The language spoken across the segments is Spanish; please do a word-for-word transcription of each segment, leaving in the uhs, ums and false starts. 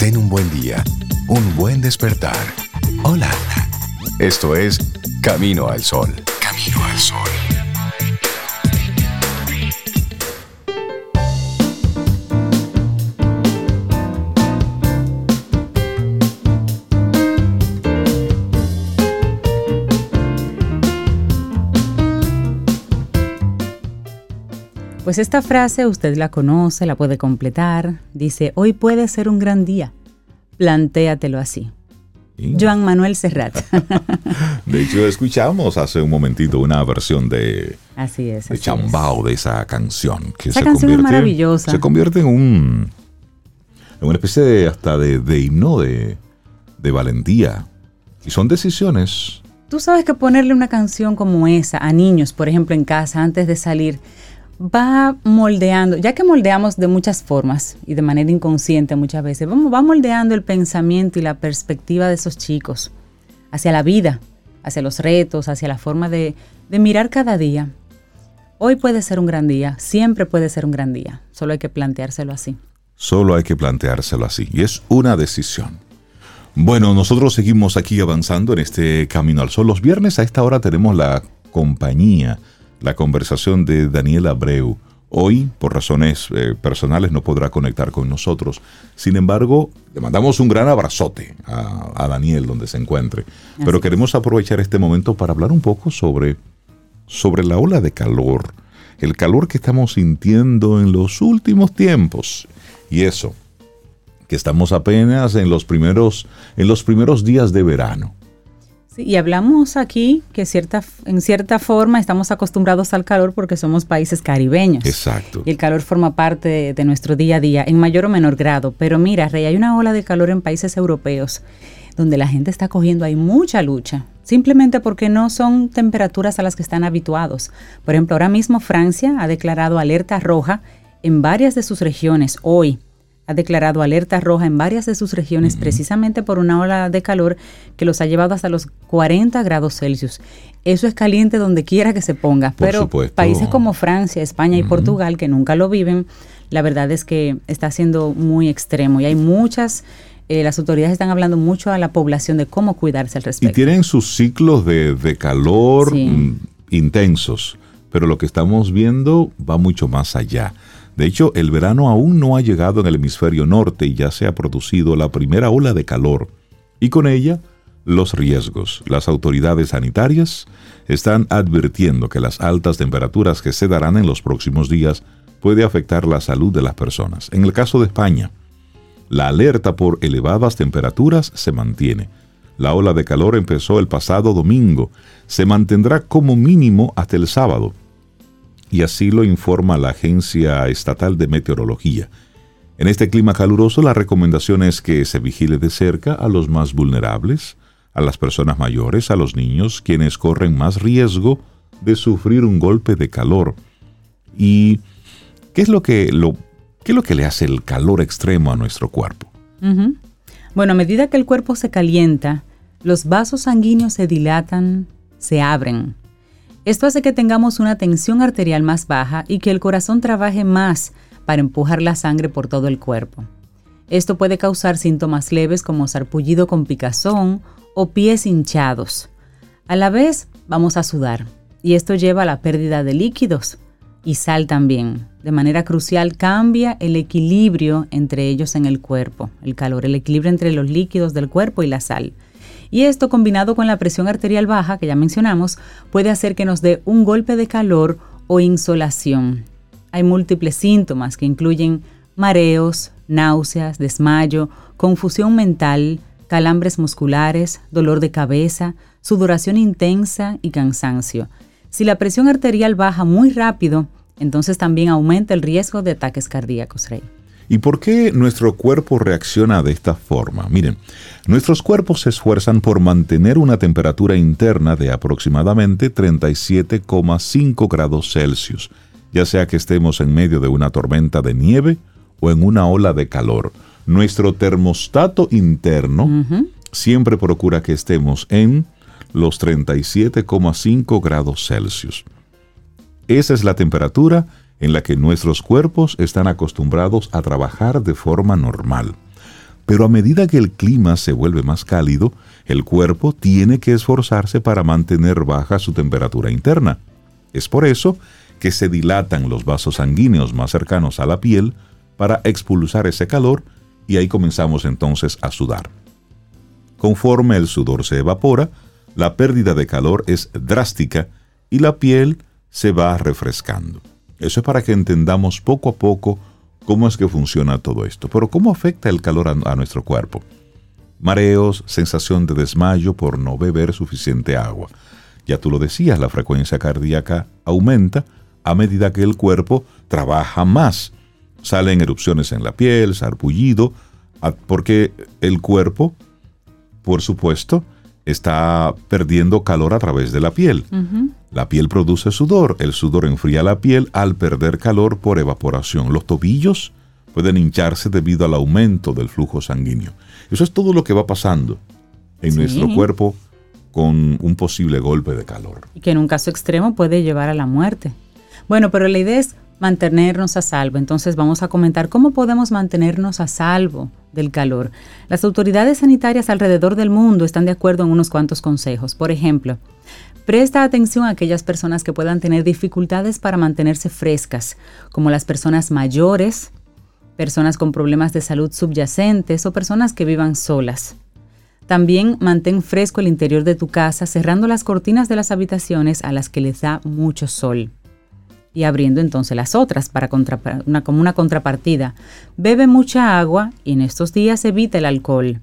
Ten un buen día, un buen despertar. Hola. Esto es Camino al Sol. Camino al Sol. Pues esta frase usted la conoce, la puede completar. Dice, hoy puede ser un gran día. Plantéatelo así. ¿Sí? Joan Manuel Serrat. De hecho, escuchamos hace un momentito una versión de, así es, de así Chambao es. de esa canción. Que esa se canción convierte, es maravillosa. Se convierte en, un, en una especie de, hasta de, de himno de, de valentía. Y son decisiones. Tú sabes que ponerle una canción como esa a niños, por ejemplo, en casa, antes de salir, va moldeando, ya que moldeamos de muchas formas y de manera inconsciente muchas veces, vamos, va moldeando el pensamiento y la perspectiva de esos chicos hacia la vida, hacia los retos, hacia la forma de, de mirar cada día. Hoy puede ser un gran día, siempre puede ser un gran día, solo hay que planteárselo así. Solo hay que planteárselo así, y es una decisión. Bueno, nosotros seguimos aquí avanzando en este Camino al Sol. Los viernes a esta hora tenemos la compañía, la conversación de Daniel Abreu. Hoy, por razones eh, personales, no podrá conectar con nosotros. Sin embargo, le mandamos un gran abrazote a, a Daniel, donde se encuentre. Así Pero queremos es. aprovechar este momento para hablar un poco sobre, sobre la ola de calor. El calor que estamos sintiendo en los últimos tiempos. Y eso, que estamos apenas en los primeros, en los primeros días de verano. Sí, y hablamos aquí que cierta, en cierta forma estamos acostumbrados al calor porque somos países caribeños. Exacto. Y el calor forma parte de, de nuestro día a día, en mayor o menor grado. Pero mira, Rey, hay una ola de calor en países europeos donde la gente está cogiendo ahí mucha lucha, simplemente porque no son temperaturas a las que están habituados. Por ejemplo, ahora mismo Francia ha declarado alerta roja en varias de sus regiones hoy. Ha declarado alerta roja en varias de sus regiones, uh-huh. precisamente por una ola de calor que los ha llevado hasta los cuarenta grados Celsius. Eso es caliente donde quiera que se ponga. Por pero supuesto. Países como Francia, España uh-huh. y Portugal, que nunca lo viven, la verdad es que está siendo muy extremo. Y hay muchas, eh, las autoridades están hablando mucho a la población de cómo cuidarse al respecto. Y tienen sus ciclos de, de calor sí. m, intensos, pero lo que estamos viendo va mucho más allá. De hecho, el verano aún no ha llegado en el hemisferio norte y ya se ha producido la primera ola de calor. Y con ella, los riesgos. Las autoridades sanitarias están advirtiendo que las altas temperaturas que se darán en los próximos días puede afectar la salud de las personas. En el caso de España, la alerta por elevadas temperaturas se mantiene. La ola de calor empezó el pasado domingo. Se mantendrá como mínimo hasta el sábado. Y así lo informa la Agencia Estatal de Meteorología. En este clima caluroso, la recomendación es que se vigile de cerca a los más vulnerables, a las personas mayores, a los niños, quienes corren más riesgo de sufrir un golpe de calor. ¿Y qué es lo que, lo, qué es lo que le hace el calor extremo a nuestro cuerpo? Uh-huh. Bueno, a medida que el cuerpo se calienta, los vasos sanguíneos se dilatan, se abren. Esto hace que tengamos una tensión arterial más baja y que el corazón trabaje más para empujar la sangre por todo el cuerpo. Esto puede causar síntomas leves como sarpullido con picazón o pies hinchados. A la vez, vamos a sudar y esto lleva a la pérdida de líquidos y sal también. De manera crucial, cambia el equilibrio entre ellos en el cuerpo, el calor, el equilibrio entre los líquidos del cuerpo y la sal. Y esto, combinado con la presión arterial baja, que ya mencionamos, puede hacer que nos dé un golpe de calor o insolación. Hay múltiples síntomas que incluyen mareos, náuseas, desmayo, confusión mental, calambres musculares, dolor de cabeza, sudoración intensa y cansancio. Si la presión arterial baja muy rápido, entonces también aumenta el riesgo de ataques cardíacos, Rey. ¿Y por qué nuestro cuerpo reacciona de esta forma? Miren, nuestros cuerpos se esfuerzan por mantener una temperatura interna de aproximadamente treinta y siete coma cinco grados Celsius, ya sea que estemos en medio de una tormenta de nieve o en una ola de calor. Nuestro termostato interno uh-huh. siempre procura que estemos en los treinta y siete coma cinco grados Celsius. Esa es la temperatura en la que nuestros cuerpos están acostumbrados a trabajar de forma normal. Pero a medida que el clima se vuelve más cálido, el cuerpo tiene que esforzarse para mantener baja su temperatura interna. Es por eso que se dilatan los vasos sanguíneos más cercanos a la piel para expulsar ese calor y ahí comenzamos entonces a sudar. Conforme el sudor se evapora, la pérdida de calor es drástica y la piel se va refrescando. Eso es para que entendamos poco a poco cómo es que funciona todo esto. Pero ¿cómo afecta el calor a, a nuestro cuerpo? Mareos, sensación de desmayo por no beber suficiente agua. Ya tú lo decías, la frecuencia cardíaca aumenta a medida que el cuerpo trabaja más. Salen erupciones en la piel, sarpullido, porque el cuerpo, por supuesto, está perdiendo calor a través de la piel. Uh-huh. La piel produce sudor, el sudor enfría la piel al perder calor por evaporación. Los tobillos pueden hincharse debido al aumento del flujo sanguíneo. Eso es todo lo que va pasando en sí. nuestro cuerpo con un posible golpe de calor. Y que en un caso extremo puede llevar a la muerte. Bueno, pero la idea es mantenernos a salvo. Entonces vamos a comentar cómo podemos mantenernos a salvo del calor. Las autoridades sanitarias alrededor del mundo están de acuerdo en unos cuantos consejos. Por ejemplo, presta atención a aquellas personas que puedan tener dificultades para mantenerse frescas, como las personas mayores, personas con problemas de salud subyacentes o personas que vivan solas. También mantén fresco el interior de tu casa, cerrando las cortinas de las habitaciones a las que les da mucho sol y abriendo entonces las otras para contra, una, como una contrapartida. Bebe mucha agua y en estos días evita el alcohol.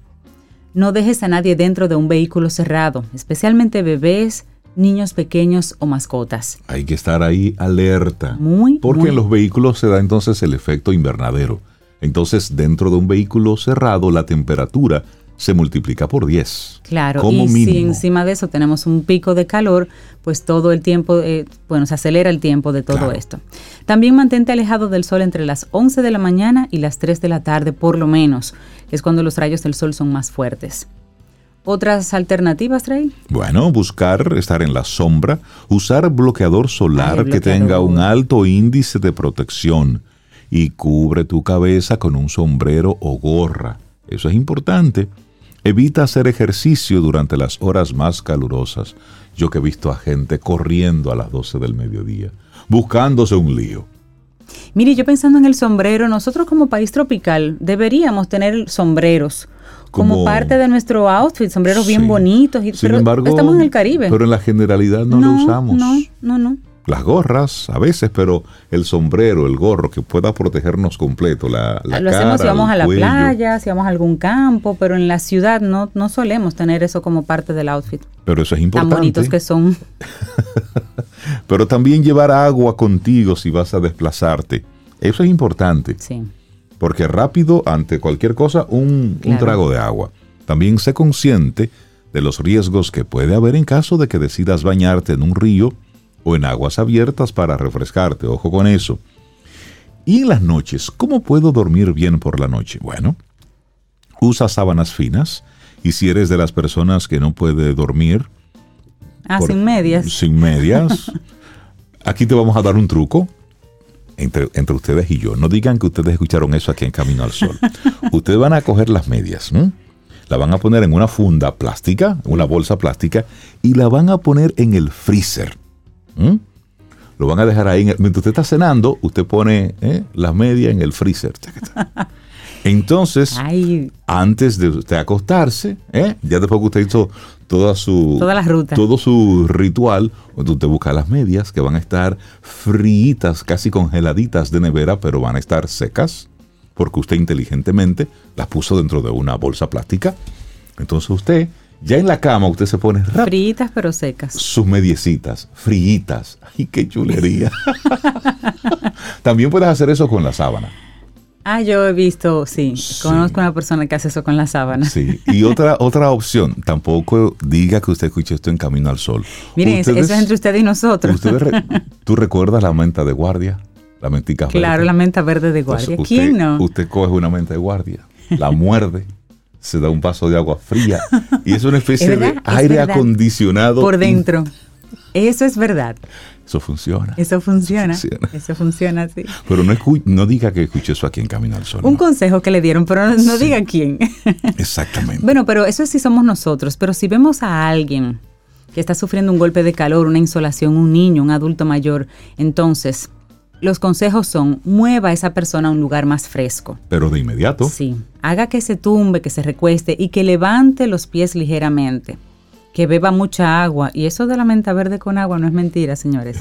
No dejes a nadie dentro de un vehículo cerrado, especialmente bebés, niños pequeños o mascotas. Hay que estar ahí alerta. Muy, porque muy. en los vehículos se da entonces el efecto invernadero. Entonces, dentro de un vehículo cerrado, la temperatura se multiplica por diez. Claro, como y mínimo. Si encima de eso tenemos un pico de calor, pues todo el tiempo, eh, bueno, se acelera el tiempo de todo Claro. esto. También mantente alejado del sol entre las once de la mañana y las tres de la tarde, por lo menos, que es cuando los rayos del sol son más fuertes. ¿Otras alternativas, Trey? Bueno, buscar estar en la sombra, usar bloqueador solar Ay, que bloqueador. tenga un alto índice de protección y cubre tu cabeza con un sombrero o gorra. Eso es importante. Evita hacer ejercicio durante las horas más calurosas. Yo que he visto a gente corriendo a las doce del mediodía, buscándose un lío. Mire, yo pensando en el sombrero, nosotros como país tropical deberíamos tener sombreros como, como parte de nuestro outfit, sombreros sí. bien bonitos. Y, Sin pero embargo, estamos en el Caribe. Pero en la generalidad no, no lo usamos. No, no, no. Las gorras a veces, pero el sombrero, el gorro que pueda protegernos completo, la, la Lo cara, hacemos si vamos el a la cuello. playa, si vamos a algún campo, pero en la ciudad no, no solemos tener eso como parte del outfit. Pero eso es importante. Tan bonitos que son. Pero también llevar agua contigo si vas a desplazarte. Eso es importante. Sí. Porque rápido, ante cualquier cosa, un, Claro. un trago de agua. También sé consciente de los riesgos que puede haber en caso de que decidas bañarte en un río o en aguas abiertas para refrescarte. Ojo con eso. Y en las noches, ¿cómo puedo dormir bien por la noche? Bueno, usa sábanas finas y si eres de las personas que no puede dormir... Ah, por, sin medias. Sin medias. Aquí te vamos a dar un truco entre, entre ustedes y yo. No digan que ustedes escucharon eso aquí en Camino al Sol. Ustedes van a coger las medias, ¿no? La van a poner en una funda plástica, una bolsa plástica, y la van a poner en el freezer. ¿Mm? Lo van a dejar ahí. En el, mientras usted está cenando, usted pone ¿eh? las medias en el freezer. Entonces, Ay. antes de usted acostarse, ¿eh? ya después que usted hizo toda su, Toda la ruta. todo su ritual, usted busca las medias que van a estar fríitas, casi congeladitas de nevera, pero van a estar secas, porque usted inteligentemente las puso dentro de una bolsa plástica. Entonces usted... Ya en la cama usted se pone rap, Fritas pero secas. sus mediecitas, fríitas. ¡Ay, qué chulería! También puedes hacer eso con la sábana. Ah, yo he visto, sí, Sí. conozco una persona que hace eso con la sábana. Sí, y otra otra opción, tampoco diga que usted escuchó esto en Camino al Sol. Miren, ustedes, eso es entre usted y nosotros. Ustedes re, ¿Tú recuerdas la menta de guardia? La mentica verde. Claro, la menta verde de guardia. Pues ¿Quién usted, no? Usted coge una menta de guardia, la muerde, se da un vaso de agua fría y es una especie ¿Es verdad? de Es aire verdad. acondicionado Por dentro. Eso es verdad. Eso funciona. Eso funciona. Eso funciona, Eso funciona sí. Pero no, escu- no diga que escuché eso aquí en Camino al Sol. Un ¿no? consejo que le dieron, pero no, no sí. diga quién. Exactamente. Bueno, pero eso sí somos nosotros. Pero si vemos a alguien que está sufriendo un golpe de calor, una insolación, un niño, un adulto mayor, entonces los consejos son, mueva a esa persona a un lugar más fresco. Pero de inmediato. Sí. Haga que se tumbe, que se recueste y que levante los pies ligeramente. Que beba mucha agua. Y eso de la menta verde con agua no es mentira, señores.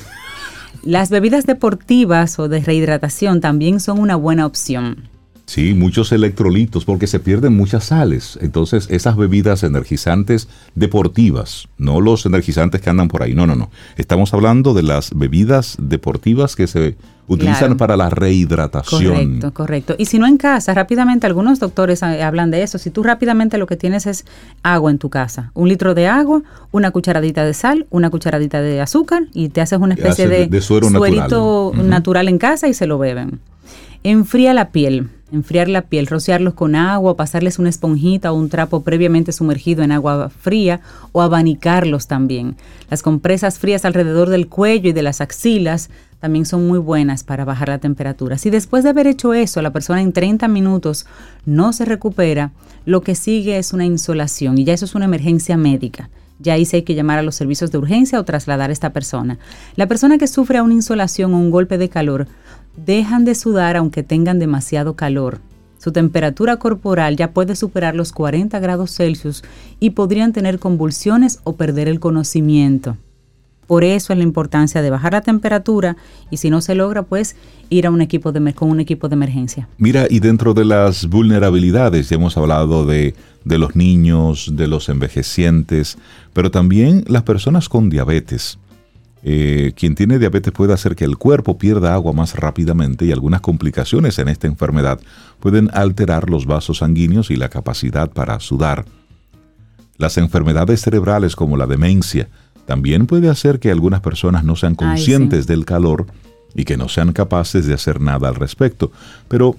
Las bebidas deportivas o de rehidratación también son una buena opción. Sí, muchos electrolitos porque se pierden muchas sales. Entonces, esas bebidas energizantes deportivas, no los energizantes que andan por ahí. No, no, no. Estamos hablando de las bebidas deportivas que se utilizan claro. para la rehidratación. Correcto, correcto. Y si no en casa, rápidamente, algunos doctores hablan de eso. Si tú rápidamente lo que tienes es agua en tu casa, un litro de agua, una cucharadita de sal, una cucharadita de azúcar y te haces una especie de, de, de suero suerito natural. natural en casa y se lo beben. Enfría la piel. Enfriar la piel, rociarlos con agua, pasarles una esponjita o un trapo previamente sumergido en agua fría o abanicarlos también. Las compresas frías alrededor del cuello y de las axilas también son muy buenas para bajar la temperatura. Si después de haber hecho eso la persona en treinta minutos no se recupera, lo que sigue es una insolación y ya eso es una emergencia médica. Ya ahí sí hay que llamar a los servicios de urgencia o trasladar a esta persona. La persona que sufre a una insolación o un golpe de calor dejan de sudar aunque tengan demasiado calor. Su temperatura corporal ya puede superar los cuarenta grados Celsius y podrían tener convulsiones o perder el conocimiento. Por eso es la importancia de bajar la temperatura y si no se logra, pues ir a un equipo de, con un equipo de emergencia. Mira, y dentro de las vulnerabilidades, ya hemos hablado de, de los niños, de los envejecientes, pero también las personas con diabetes. Eh, quien tiene diabetes puede hacer que el cuerpo pierda agua más rápidamente y algunas complicaciones en esta enfermedad pueden alterar los vasos sanguíneos y la capacidad para sudar. Las enfermedades cerebrales como la demencia también puede hacer que algunas personas no sean conscientes Ay, sí. del calor y que no sean capaces de hacer nada al respecto. Pero,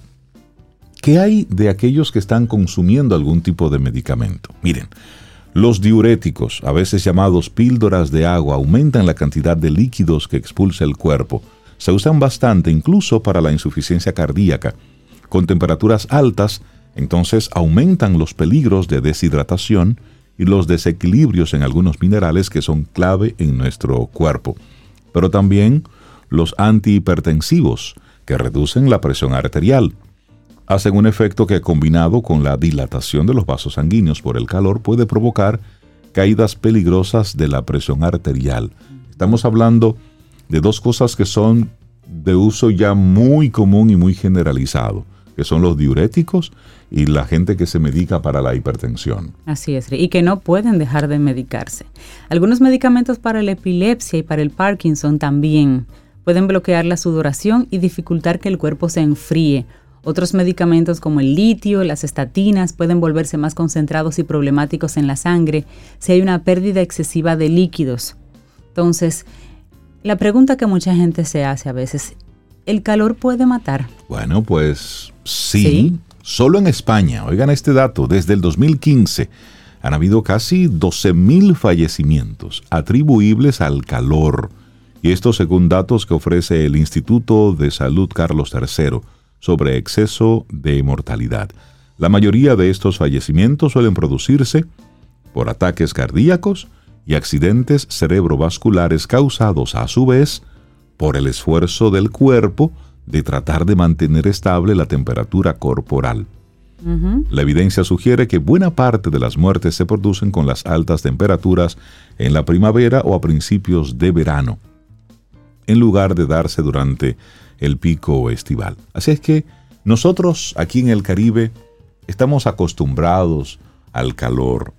¿qué hay de aquellos que están consumiendo algún tipo de medicamento? Miren, los diuréticos, a veces llamados píldoras de agua, aumentan la cantidad de líquidos que expulsa el cuerpo. Se usan bastante incluso para la insuficiencia cardíaca. Con temperaturas altas, entonces aumentan los peligros de deshidratación y los desequilibrios en algunos minerales que son clave en nuestro cuerpo. Pero también los antihipertensivos, que reducen la presión arterial. Hacen un efecto que, combinado con la dilatación de los vasos sanguíneos por el calor, puede provocar caídas peligrosas de la presión arterial. Estamos hablando de dos cosas que son de uso ya muy común y muy generalizado, que son los diuréticos y la gente que se medica para la hipertensión. Así es, y que no pueden dejar de medicarse. Algunos medicamentos para la epilepsia y para el Parkinson también pueden bloquear la sudoración y dificultar que el cuerpo se enfríe. Otros medicamentos como el litio, las estatinas pueden volverse más concentrados y problemáticos en la sangre si hay una pérdida excesiva de líquidos. Entonces, la pregunta que mucha gente se hace a veces, ¿el calor puede matar? Bueno, pues sí. ¿Sí? Solo en España, oigan este dato, desde el dos mil quince han habido casi doce mil fallecimientos atribuibles al calor. Y esto según datos que ofrece el Instituto de Salud Carlos tercero. Sobre exceso de mortalidad. La mayoría de estos fallecimientos suelen producirse por ataques cardíacos y accidentes cerebrovasculares causados a su vez por el esfuerzo del cuerpo de tratar de mantener estable la temperatura corporal. Uh-huh. La evidencia sugiere que buena parte de las muertes se producen con las altas temperaturas en la primavera o a principios de verano, en lugar de darse durante el pico estival. Así es que nosotros aquí en el Caribe estamos acostumbrados al calor,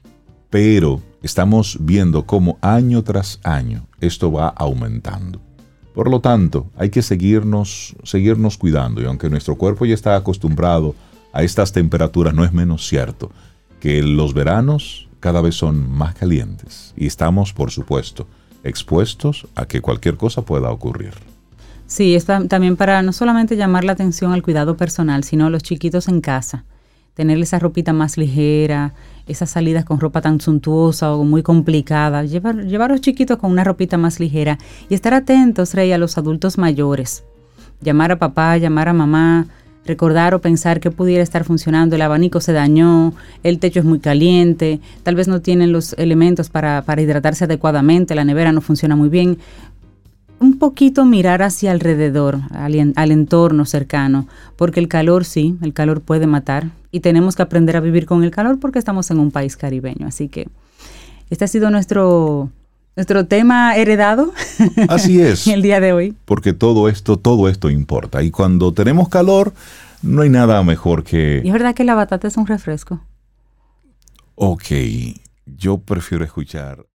pero estamos viendo cómo año tras año esto va aumentando. Por lo tanto, hay que seguirnos, seguirnos cuidando, y aunque nuestro cuerpo ya está acostumbrado a estas temperaturas, no es menos cierto que los veranos cada vez son más calientes y estamos, por supuesto, expuestos a que cualquier cosa pueda ocurrir. Sí, es también para no solamente llamar la atención al cuidado personal, sino a los chiquitos en casa. tener esa ropita más ligera, esas salidas con ropa tan suntuosa o muy complicada, llevar, llevar a los chiquitos con una ropita más ligera y estar atentos, Rey, a los adultos mayores. Llamar a papá, llamar a mamá, recordar o pensar que pudiera estar funcionando, el abanico se dañó, el techo es muy caliente, tal vez no tienen los elementos para, para hidratarse adecuadamente, la nevera no funciona muy bien. Un poquito mirar hacia alrededor, al, al entorno cercano, porque el calor sí, el calor puede matar y tenemos que aprender a vivir con el calor porque estamos en un país caribeño. Así que este ha sido nuestro, nuestro tema heredado. Así es. El día de hoy. Porque todo esto, todo esto importa. Y cuando tenemos calor, no hay nada mejor que... ¿Y es verdad que la batata es un refresco? Ok, yo prefiero escuchar...